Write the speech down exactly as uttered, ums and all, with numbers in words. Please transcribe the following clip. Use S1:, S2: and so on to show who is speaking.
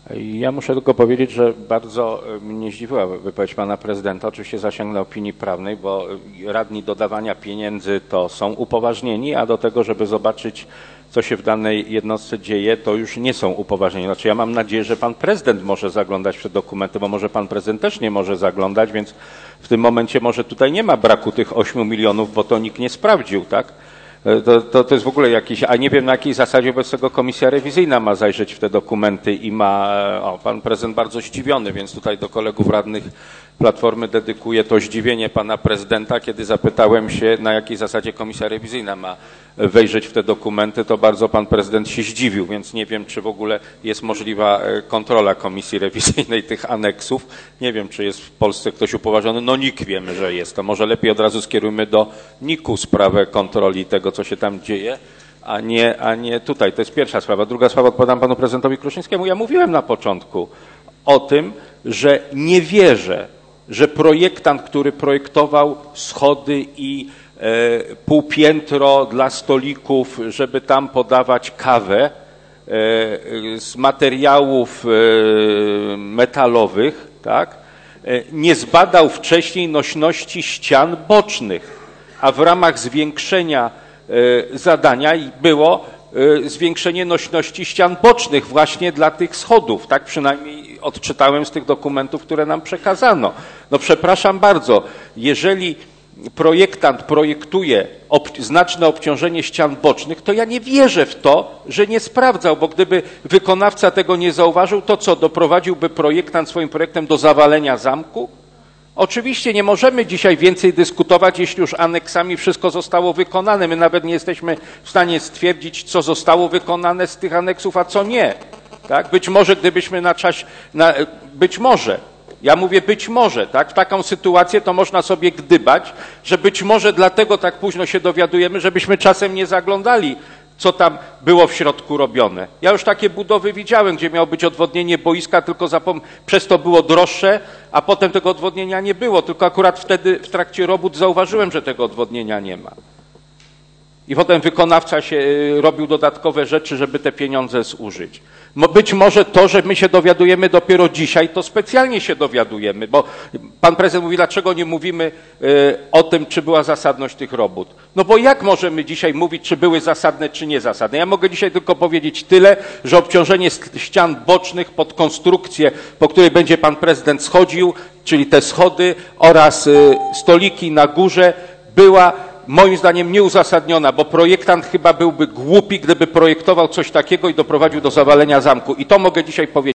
S1: Ja muszę tylko powiedzieć, że bardzo mnie zdziwiła wypowiedź pana prezydenta. Oczywiście zasięgnę opinii prawnej, bo radni do dawania pieniędzy to są upoważnieni, a do tego, żeby zobaczyć, co się w danej jednostce dzieje, to już nie są upoważnieni. Znaczy ja mam nadzieję, że pan prezydent może zaglądać w te dokumenty, bo może pan prezydent też nie może zaglądać, więc w tym momencie może tutaj nie ma braku tych ośmiu milionów, bo to nikt nie sprawdził, tak? To, to, to jest w ogóle jakiś, a nie wiem na jakiej zasadzie wobec tego komisja rewizyjna ma zajrzeć w te dokumenty i ma, o, pan prezydent bardzo zdziwiony, więc tutaj do kolegów radnych Platformy dedykuję to zdziwienie pana prezydenta, kiedy zapytałem się, na jakiej zasadzie komisja rewizyjna ma wejrzeć w te dokumenty, to bardzo pan prezydent się zdziwił, więc nie wiem, czy w ogóle jest możliwa kontrola komisji rewizyjnej tych aneksów. Nie wiem, czy jest w Polsce ktoś upoważniony. No N I K wiemy, że jest. To może lepiej od razu skierujmy do N I K-u sprawę kontroli tego, co się tam dzieje, a nie, a nie tutaj. To jest pierwsza sprawa. Druga sprawa, odpowiadam panu prezydentowi Kruszyńskiemu. Ja mówiłem na początku o tym, że nie wierzę, że projektant, który projektował schody i e, półpiętro dla stolików, żeby tam podawać kawę e, z materiałów e, metalowych, tak, e, nie zbadał wcześniej nośności ścian bocznych, a w ramach zwiększenia e, zadania było e, zwiększenie nośności ścian bocznych właśnie dla tych schodów, tak przynajmniej odczytałem z tych dokumentów, które nam przekazano. No przepraszam bardzo, jeżeli projektant projektuje ob, znaczne obciążenie ścian bocznych, to ja nie wierzę w to, że nie sprawdzał, bo gdyby wykonawca tego nie zauważył, to co, doprowadziłby projektant swoim projektem do zawalenia zamku? Oczywiście nie możemy dzisiaj więcej dyskutować, jeśli już aneksami wszystko zostało wykonane. My nawet nie jesteśmy w stanie stwierdzić, co zostało wykonane z tych aneksów, a co nie. Tak? Być może gdybyśmy na czas, na, być może, ja mówię być może, tak? W taką sytuację to można sobie gdybać, że być może dlatego tak późno się dowiadujemy, żebyśmy czasem nie zaglądali, co tam było w środku robione. Ja już takie budowy widziałem, gdzie miało być odwodnienie boiska, tylko zapom- przez to było droższe, a potem tego odwodnienia nie było, tylko akurat wtedy w trakcie robót zauważyłem, że tego odwodnienia nie ma. I potem wykonawca się robił dodatkowe rzeczy, żeby te pieniądze zużyć. Być może to, że my się dowiadujemy dopiero dzisiaj, to specjalnie się dowiadujemy, bo pan prezydent mówi, dlaczego nie mówimy o tym, czy była zasadność tych robót. No bo jak możemy dzisiaj mówić, czy były zasadne, czy niezasadne? Ja mogę dzisiaj tylko powiedzieć tyle, że obciążenie ścian bocznych pod konstrukcję, po której będzie pan prezydent schodził, czyli te schody oraz stoliki na górze, była moim zdaniem nieuzasadniona, bo projektant chyba byłby głupi, gdyby projektował coś takiego i doprowadził do zawalenia zamku. I to mogę dzisiaj powiedzieć.